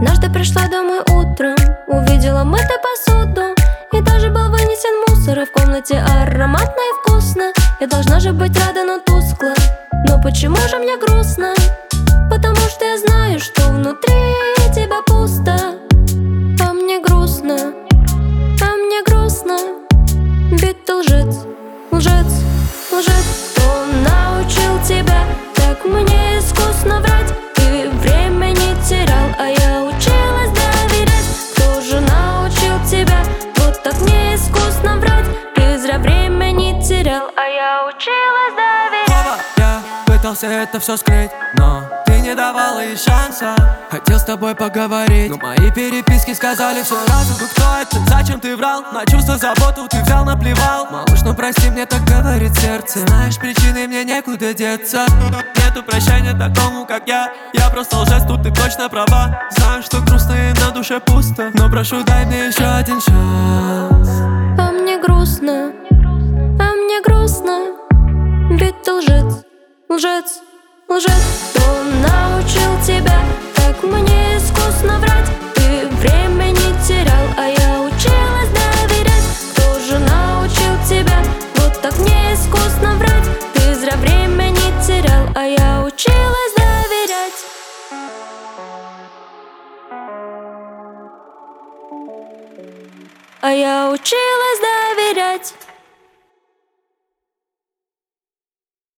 Однажды пришла домой утром, увидела мытую посуду, и даже был вынесен мусор, и в комнате ароматно и вкусно. Я должна же быть рада, но тускло. Но почему же мне грустно? Потому что я знаю, что внутри тебя пусто. А мне грустно, а мне грустно. Ведь ты лжец, лжец, лжец. Кто научил тебя так мне искусно врать? Ты время не терял, а я училась доверять. Кто же научил тебя вот так мне искусно врать? Ты зря время не терял, а я училась доверять. Я пытался это все скрыть, но ты не давала ей шанса. Хотел с тобой поговорить, но мои переписки сказали все разу. Ну кто это? Зачем ты врал? На чувства, заботу ты взял, наплевал. Малыш, ну прости, мне так говорит сердце. Знаешь, причины мне некуда деться. Нету прощения такому, как я. Я просто лжец, тут ты точно права. Знаю, что грустно и на душе пусто, но прошу, дай мне еще один шанс. А мне грустно, а мне грустно. Ведь ты лжец, лжец, лжец. Кто научил тебя так мне искусно врать? Ты время не терял, а я училась доверять. Кто же научил тебя вот так мне искусно врать? Ты зря время не терял, а я училась доверять. А я училась доверять.